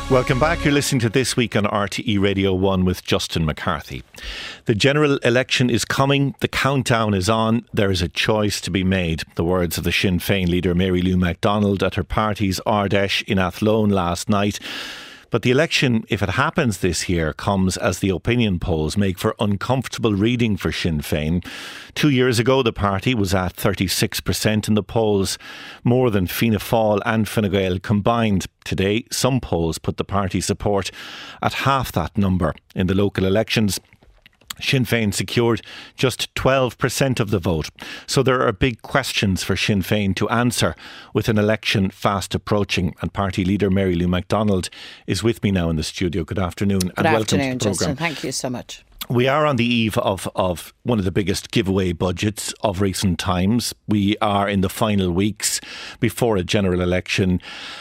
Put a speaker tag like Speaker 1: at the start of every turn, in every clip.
Speaker 1: Welcome back. You're listening to This Week on RTE Radio 1 with Justin McCarthy. The general election is coming. The countdown is on. There is a choice to be made. The words of the Sinn Féin leader Mary Lou McDonald at her party's Ardèche in Athlone last night. But the election, if it happens this year, comes as the opinion polls make for uncomfortable reading for Sinn Féin. 2 years ago, the party was at 36% in the polls, more than Fianna Fáil and Fine Gael combined. Today, some polls put the party support at half that number. In the local elections, Sinn Féin secured just 12% of the vote. So there are big questions for Sinn Féin to answer with an election fast approaching. And party leader Mary Lou McDonald is with me now in the studio. Good afternoon.
Speaker 2: Good afternoon, Justin. Thank you so much.
Speaker 1: We are on the eve of one of the biggest giveaway budgets of recent times. We are in the final weeks before a general election.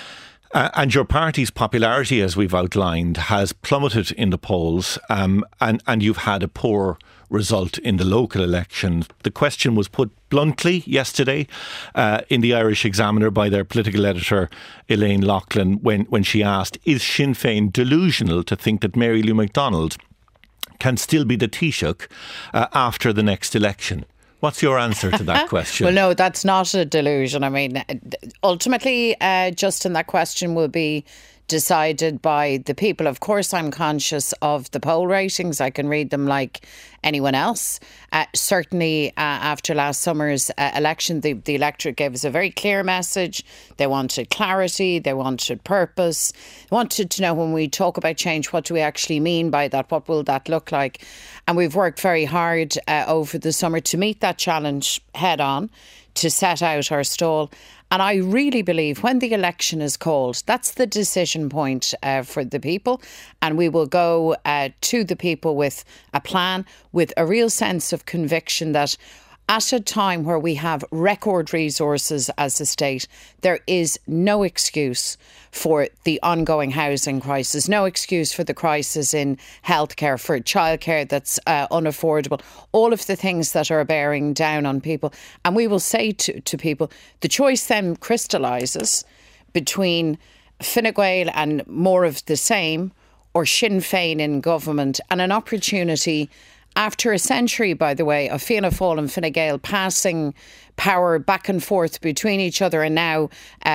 Speaker 1: And your party's popularity, as we've outlined, has plummeted in the polls, and you've had a poor result in the local election. The question was put bluntly yesterday in the Irish Examiner by their political editor Elaine Loughlin when she asked, is Sinn Féin delusional to think that Mary Lou McDonald can still be the Taoiseach after the next election? What's your answer to that question?
Speaker 2: Well, no, that's not a delusion. I mean, ultimately, Justin, that question will be decided by the people. Of course, I'm conscious of the poll ratings. I can read them like anyone else. Certainly, after last summer's election, the electorate gave us a very clear message. They wanted clarity. They wanted purpose. They wanted to know when we talk about change, what do we actually mean by that? What will that look like? And we've worked very hard over the summer to meet that challenge head on, to set out our stall. And I really believe when the election is called, that's the decision point for the people. And we will go to the people with a plan, with a real sense of conviction that at a time where we have record resources as a state, there is no excuse for the ongoing housing crisis, no excuse for the crisis in healthcare, for childcare that's unaffordable, all of the things that are bearing down on people. And we will say to people, the choice then crystallises between Fine Gael and more of the same, or Sinn Féin in government, and an opportunity after a century, by the way, of Fianna Fáil and Fine Gael passing power back and forth between each other and now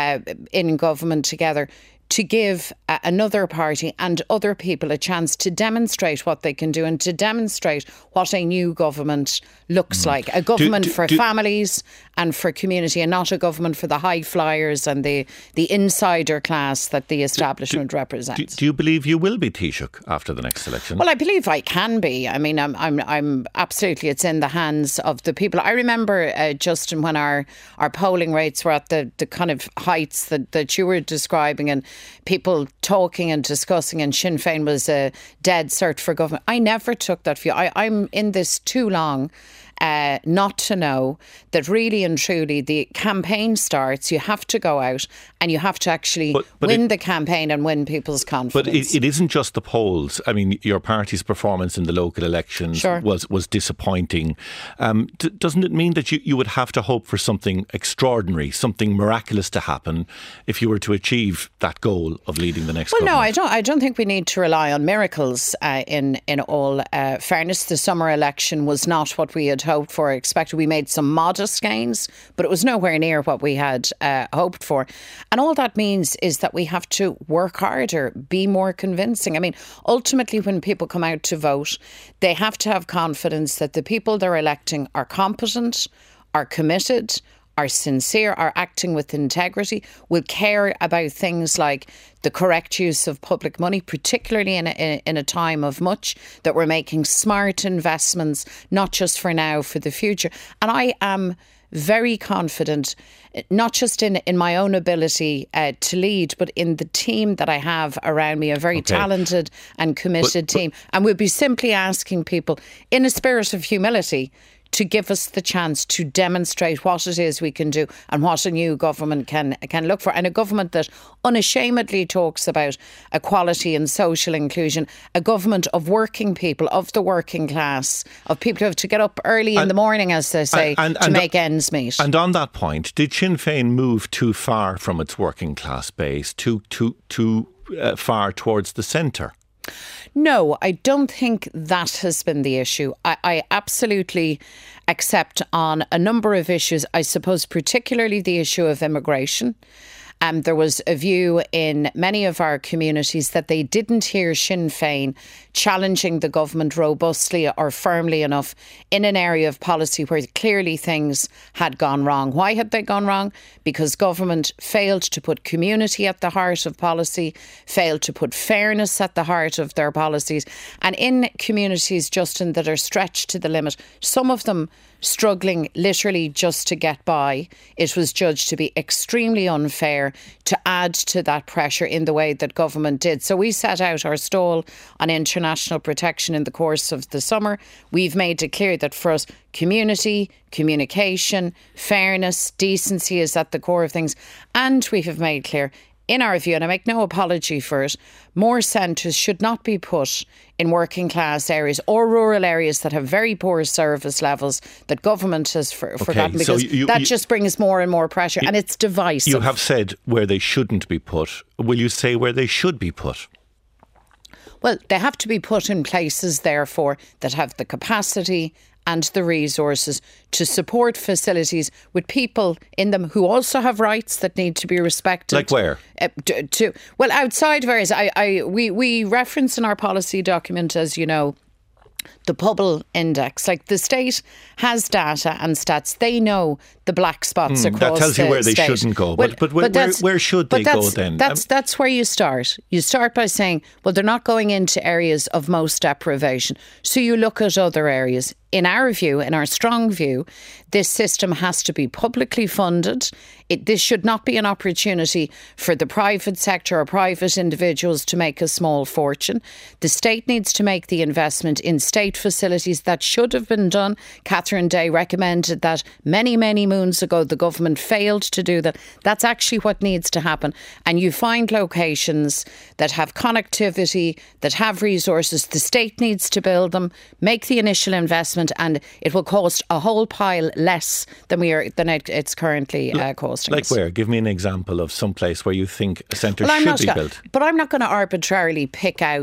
Speaker 2: in government together, to give another party and other people a chance to demonstrate what they can do and to demonstrate what a new government looks like. A government for families and for community, and not a government for the high flyers and the insider class that the establishment represents.
Speaker 1: Do you believe you will be Taoiseach after the next election?
Speaker 2: Well, I believe I can be. I mean, I'm absolutely, it's in the hands of the people. I remember, Justin, when our polling rates were at the kind of heights that you were describing, and people talking and discussing, and Sinn Féin was a dead cert for government. I never took that view. I'm in this too long not to know that really and truly the campaign starts. You have to go out and you have to actually win the campaign and win people's confidence.
Speaker 1: But it isn't just the polls. I mean, your party's performance in the local elections was disappointing. Doesn't it mean that you would have to hope for something extraordinary, something miraculous to happen if you were to achieve that goal of leading the next government?
Speaker 2: No, I don't think we need to rely on miracles in all fairness. The summer election was not what we had hoped for or expected. We made some modest gains, but it was nowhere near what we had hoped for. And all that means is that we have to work harder, be more convincing. I mean, ultimately, when people come out to vote, they have to have confidence that the people they're electing are competent, are committed, are sincere, are acting with integrity, will care about things like the correct use of public money, particularly in a time of much, that we're making smart investments, not just for now, for the future. And I am very confident, not just in my own ability to lead, but in the team that I have around me, a very talented and committed team. And we'll be simply asking people, in a spirit of humility, to give us the chance to demonstrate what it is we can do and what a new government can look for. And a government that unashamedly talks about equality and social inclusion, a government of working people, of the working class, of people who have to get up early in the morning, as they say, to make ends meet.
Speaker 1: And on that point, did Sinn Féin move too far from its working class base, too far towards the centre.
Speaker 2: No, I don't think that has been the issue. I absolutely accept on a number of issues, I suppose particularly the issue of immigration. There was a view in many of our communities that they didn't hear Sinn Féin challenging the government robustly or firmly enough in an area of policy where clearly things had gone wrong. Why had they gone wrong? Because government failed to put community at the heart of policy, failed to put fairness at the heart of their policies. And in communities, Justin, that are stretched to the limit, some of them struggling literally just to get by, it was judged to be extremely unfair to add to that pressure in the way that government did. So we set out our stall on international protection in the course of the summer. We've made it clear that for us, community, communication, fairness, decency is at the core of things. And we have made clear, in our view, and I make no apology for it, more centres should not be put in working class areas or rural areas that have very poor service levels that government has forgotten, because that just brings more and more pressure and it's divisive.
Speaker 1: You have said where they shouldn't be put. Will you say where they should be put?
Speaker 2: Well, they have to be put in places, therefore, that have the capacity and the resources to support facilities with people in them who also have rights that need to be respected.
Speaker 1: Like where?
Speaker 2: Well, outside of areas. We reference in our policy document, as you know, the Pobble Index. Like, the state has data and stats. They know the black spots across the state.
Speaker 1: That tells you where they shouldn't go. But where should they go then?
Speaker 2: That's where you start. You start by saying, well, they're not going into areas of most deprivation. So you look at other areas. In our view, in our strong view, this system has to be publicly funded. This should not be an opportunity for the private sector or private individuals to make a small fortune. The state needs to make the investment in state facilities. That should have been done. Catherine Day recommended that many, many moons ago. The government failed to do that. That's actually what needs to happen. And you find locations that have connectivity, that have resources. The state needs to build them, make the initial investment, and it will cost a whole pile less than it's currently costing.
Speaker 1: Like where? Give me an example of some place where you think a centre should be built.
Speaker 2: But I'm not going to arbitrarily pick out,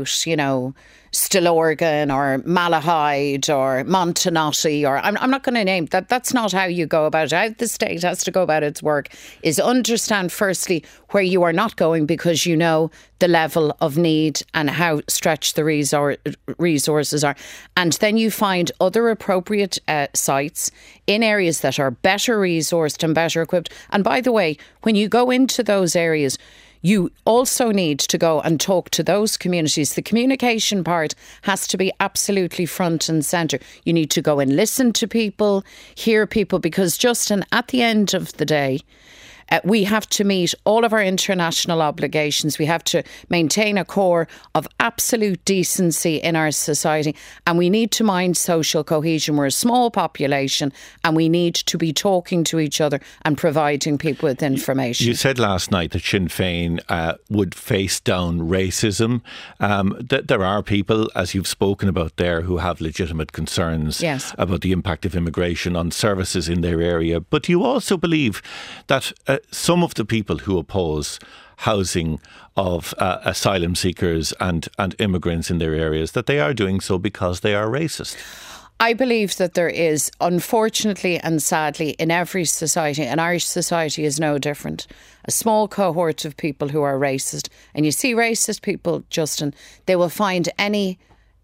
Speaker 2: Stillorgan or Malahide or Montenotte, or I'm not going to name that. That's not how you go about it. How the state has to go about its work is understand firstly where you are not going, because you know the level of need and how stretched the resources are. And then you find other appropriate sites in areas that are better resourced and better equipped. And by the way, when you go into those areas, you also need to go and talk to those communities. The communication part has to be absolutely front and centre. You need to go and listen to people, hear people, because, Justin, at the end of the day, we have to meet all of our international obligations. We have to maintain a core of absolute decency in our society, and we need to mind social cohesion. We're a small population and we need to be talking to each other and providing people with information.
Speaker 1: You said last night that Sinn Féin would face down racism. There are people, as you've spoken about there, who have legitimate concerns about the impact of immigration on services in their area. But you also believe that some of the people who oppose housing of asylum seekers and immigrants in their areas, that they are doing so because they are racist.
Speaker 2: I believe that there is, unfortunately and sadly, in every society, and Irish society is no different, a small cohort of people who are racist. And you see racist people, Justin, they will find any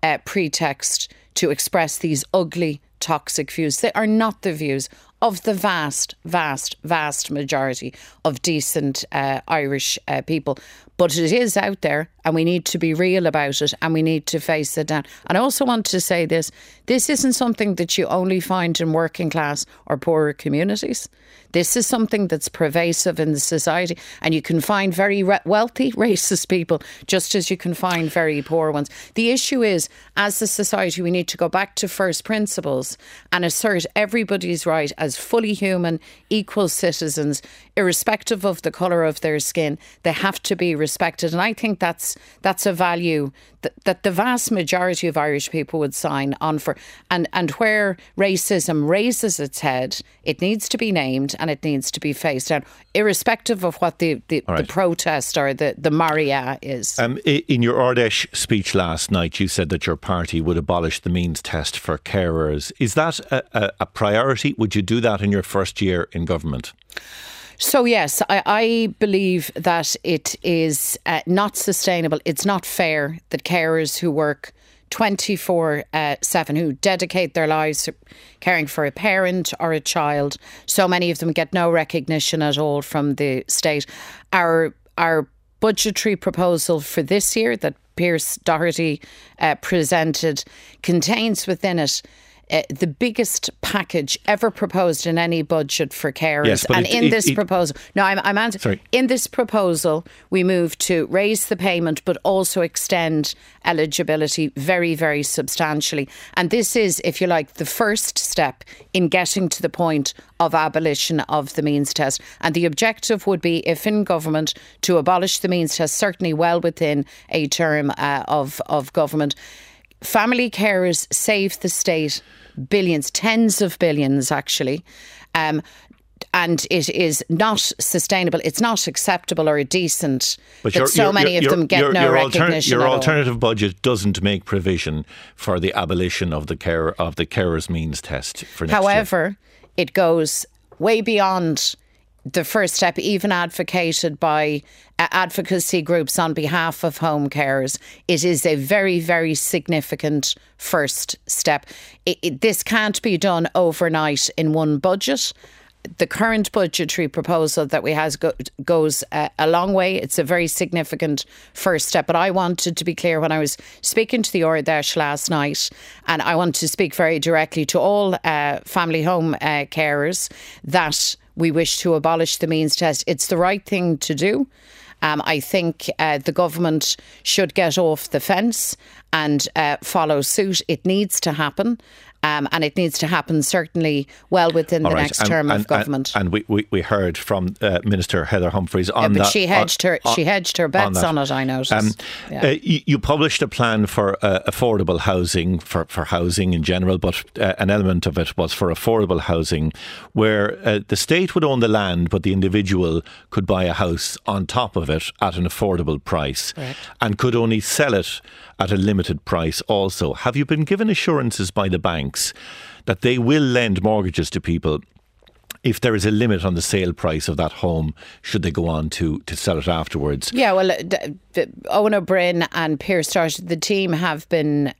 Speaker 2: pretext to express these ugly, toxic views. They are not the views of the vast, vast, vast majority of decent Irish people. But it is out there and we need to be real about it and we need to face it down. And I also want to say this isn't something that you only find in working class or poorer communities. This is something that's pervasive in the society, and you can find very wealthy racist people just as you can find very poor ones. The issue is, as a society, we need to go back to first principles and assert everybody's right as fully human, equal citizens irrespective of the colour of their skin, they have to be respected. And I think that's a value that the vast majority of Irish people would sign on for. And where racism raises its head, it needs to be named and it needs to be faced down, irrespective of what the protest or the Maria is.
Speaker 1: In your Ardèche speech last night, you said that your party would abolish the means test for carers. Is that a priority? Would you do that in your first year in government?
Speaker 2: So yes, I believe that it is not sustainable. It's not fair that carers who work 24/7, who dedicate their lives to caring for a parent or a child, so many of them get no recognition at all from the state. Our budgetary proposal for this year that Pearse Doherty presented contains within it the biggest package ever proposed in any budget for carers.
Speaker 1: Yes, but
Speaker 2: and in this proposal, in this proposal, we move to raise the payment, but also extend eligibility very, very substantially. And this is, if you like, the first step in getting to the point of abolition of the means test. And the objective would be, if in government, to abolish the means test, certainly well within a term of government. Family carers save the state billions, tens of billions actually, and it is not sustainable. It's not acceptable or decent that so many of them get no recognition.
Speaker 1: Your alternative budget doesn't make provision for the abolition of the carers means test for next year.
Speaker 2: However, it goes way beyond the first step, even advocated by advocacy groups on behalf of home carers. It is a very, very significant first step. This can't be done overnight in one budget. The current budgetary proposal that we have goes a long way. It's a very significant first step. But I wanted to be clear when I was speaking to the Ardèche last night, and I want to speak very directly to all family home carers, that we wish to abolish the means test. It's the right thing to do. I think the government should get off the fence and follow suit. It needs to happen. And it needs to happen certainly well within the next term of government.
Speaker 1: And we heard from Minister Heather Humphreys on that.
Speaker 2: But she hedged her bets on it, I noticed.
Speaker 1: You published a plan for affordable housing, for housing in general, but an element of it was for affordable housing, where the state would own the land, but the individual could buy a house on top of it at an affordable price, and could only sell it at a limited price also. Have you been given assurances by the banks that they will lend mortgages to people if there is a limit on the sale price of that home, should they go on to sell it afterwards?
Speaker 2: Yeah, well, Owen O'Brien and Pearse Doherty, the team have been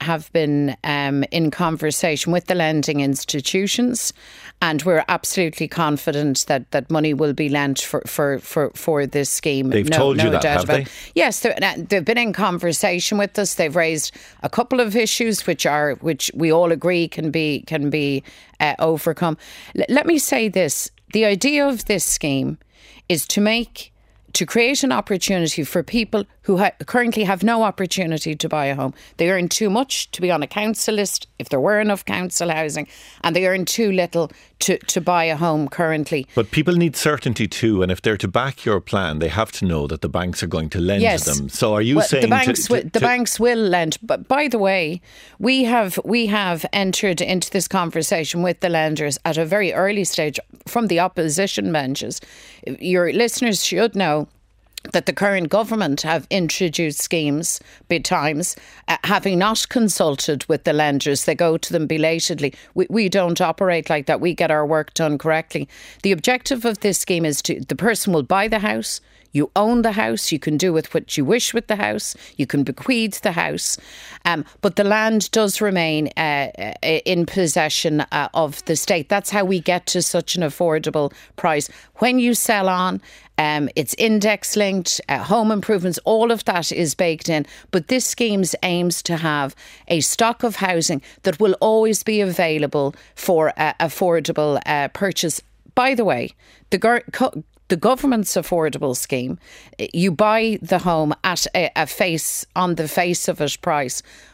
Speaker 2: in conversation with the lending institutions, and we're absolutely confident that money will be lent for this scheme.
Speaker 1: They've told you that, have they?
Speaker 2: Yes, they've been in conversation with us. They've raised a couple of issues which we all agree can be overcome. Let me say this. The idea of this scheme is to create an opportunity for people who currently have no opportunity to buy a home. They earn too much to be on a council list, if there were enough council housing, and they earn too little to buy a home currently.
Speaker 1: But people need certainty too, and if they're to back your plan, they have to know that the banks are going to lend to them. So are you saying
Speaker 2: the banks will lend? But by the way, we have entered into this conversation with the lenders at a very early stage from the opposition benches. Your listeners should know that the current government have introduced schemes big times, having not consulted with the lenders. They go to them belatedly. We don't operate like that. We get our work done correctly. The objective of this scheme is the person will buy the house. You own the house. You can do with what you wish with the house. You can bequeath the house. But the land does remain in possession of the state. That's how we get to such an affordable price. When you sell on, it's index linked, home improvements, all of that is baked in. But this scheme aims to have a stock of housing that will always be available for affordable purchase. By the way, the government's affordable scheme, you buy the home at on the face of it price.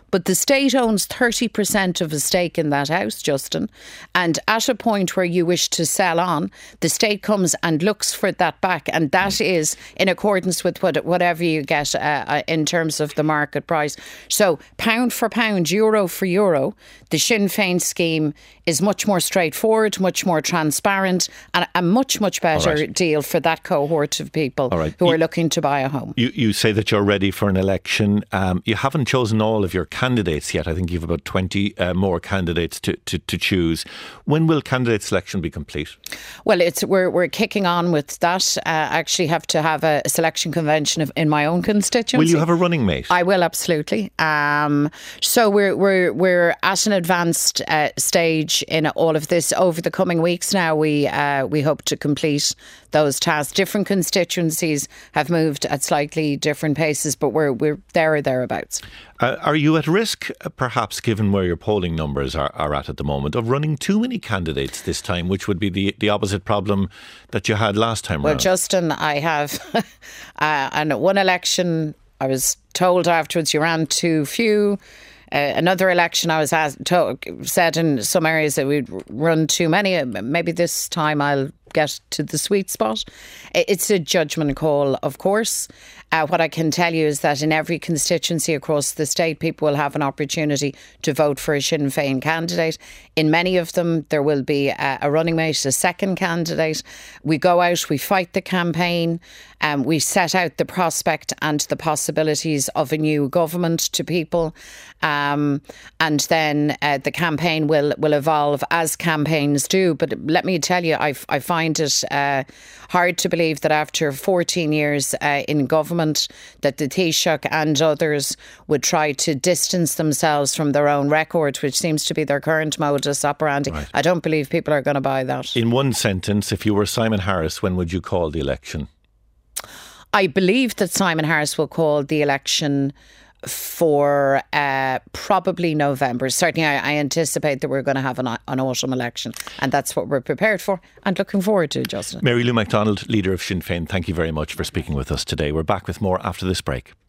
Speaker 2: But the state owns 30% of a stake in that house, Justin. And at a point where you wish to sell on, the state comes and looks for that back. And that is in accordance with whatever you get in terms of the market price. So pound for pound, euro for euro, the Sinn Féin scheme is much more straightforward, much more transparent, and a much, much better deal for that cohort of people who are looking to buy a home.
Speaker 1: You say that you're ready for an election. You haven't chosen all of your candidates yet. I think you've about 20 more candidates to choose. When will candidate selection be complete?
Speaker 2: Well, we're kicking on with that. I actually have to have a selection convention in my own constituency.
Speaker 1: Will you have a running mate?
Speaker 2: I will, absolutely. So we're at an advanced stage in all of this. Over the coming weeks now, we hope to complete those tasks. Different constituencies have moved at slightly different paces, but we're there or thereabouts.
Speaker 1: Are you at risk, perhaps, given where your polling numbers are at the moment, of running too many candidates this time, which would be the opposite problem that you had last time round?
Speaker 2: Well, Justin, I have and one election I was told afterwards you ran too few. Another election I was said in some areas that we'd run too many. Maybe this time I'll get to the sweet spot. It's a judgment call, of course. What I can tell you is that in every constituency across the state, people will have an opportunity to vote for a Sinn Féin candidate. In many of them, there will be a running mate, a second candidate. We go out, we fight the campaign, we set out the prospect and the possibilities of a new government to people. And then the campaign will evolve as campaigns do. But let me tell you, I find it hard to believe that after 14 years in government, that the Taoiseach and others would try to distance themselves from their own record, which seems to be their current modus operandi. Right. I don't believe people are going to buy that.
Speaker 1: In one sentence, if you were Simon Harris, when would you call the election?
Speaker 2: I believe that Simon Harris will call the election for probably November. Certainly I anticipate that we're going to have an autumn election, and that's what we're prepared for and looking forward to, Justin.
Speaker 1: Mary Lou McDonald, leader of Sinn Féin, thank you very much for speaking with us today. We're back with more after this break.